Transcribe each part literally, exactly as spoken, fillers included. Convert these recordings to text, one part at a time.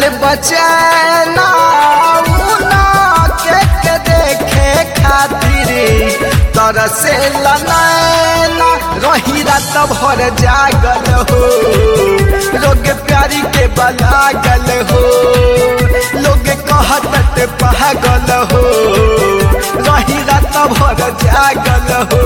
उड़ल बचैना उना के, के देखे खातिर तरसे लनैना रही रात भर जागल हो लोग प्यारी के बलागल हो लोग कहत पागल हो रही रात भर जागल हो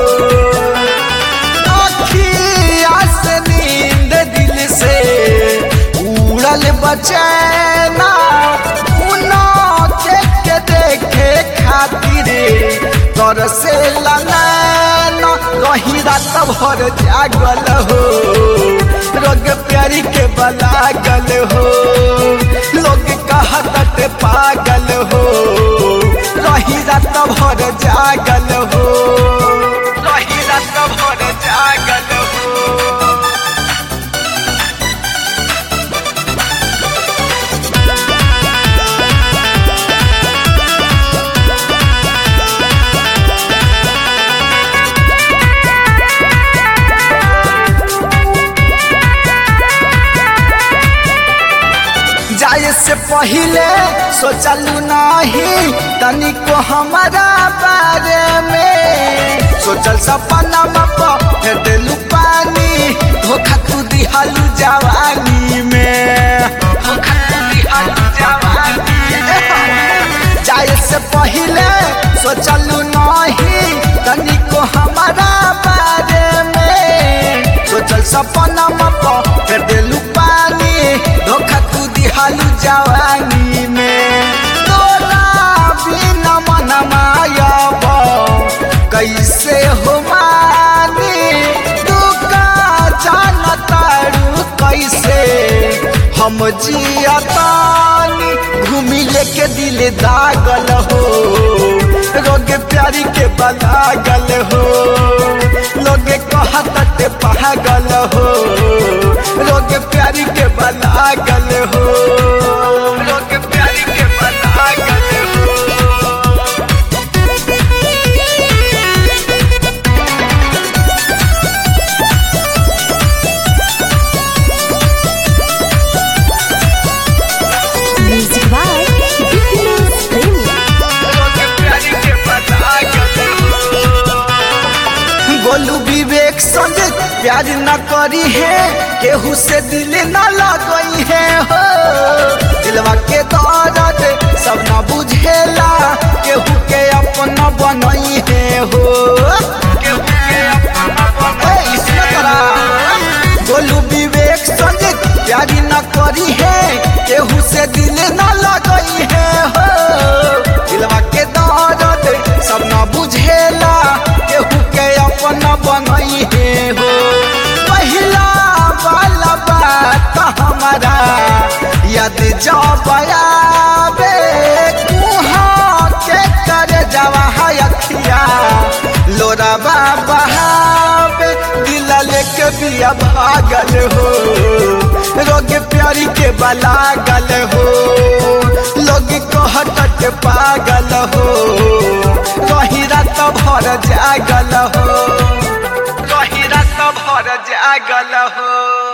अखिया से नींद दिल से उड़ल बचैना उना के, के देखे खातिर तरसे लनैना रही रात भर जागल हो रोग प्यारी के बलागल हो लोग कहत पागल हो रही रात भर जागल हो रही रात भर जागल हो। जाए से पहले सोचलू नहीं तनिको हमारा बारे में सोचल सपना फेर दिलू पानी धोखा तू दिहालू जवानी में धोखा तू दिहालू जवानी में। जाए से पहले सोचलू नहीं तनिको हमारा बारे में सोचल सपना फेर दिलू पानी धोखा तू दिहालू जवानी में तोरा बिना मन मायब कैसे हो मानी तू का जानतारू कैसे हम जियतानी घूमी लेके दिल दागल हो रोग प्यारी के बलागल हो लोग कहत पागल हो लोग प्यारी के बलागल हो लोग प्यारी के बलागल हो। Music by Dipinus Premium. लोग प्यारी के बलागल हो। गोलू विवेक संग प्यार न करी है केहू से दिल न लगई है हो दिलवा के दर्द सब न बुझेला केहू के अपना बनई है हो केहू के अपना बनई है। गोलू विवेक संग प्यार न करी है केहू से दिल न लगई है हो दिलवा के दर्द सब न बुझेला केहू के अपना बनई है हो पहिला वाला बात हमारा याद जब आवे कुहाँ के करे जवा अखिया लोराबा बहावे दिल लेके बिया भागल हो रोग प्यारी के बलागल हो लोग कहत पागल हो रही रात भर जागल हो रही रात भर जागल हो।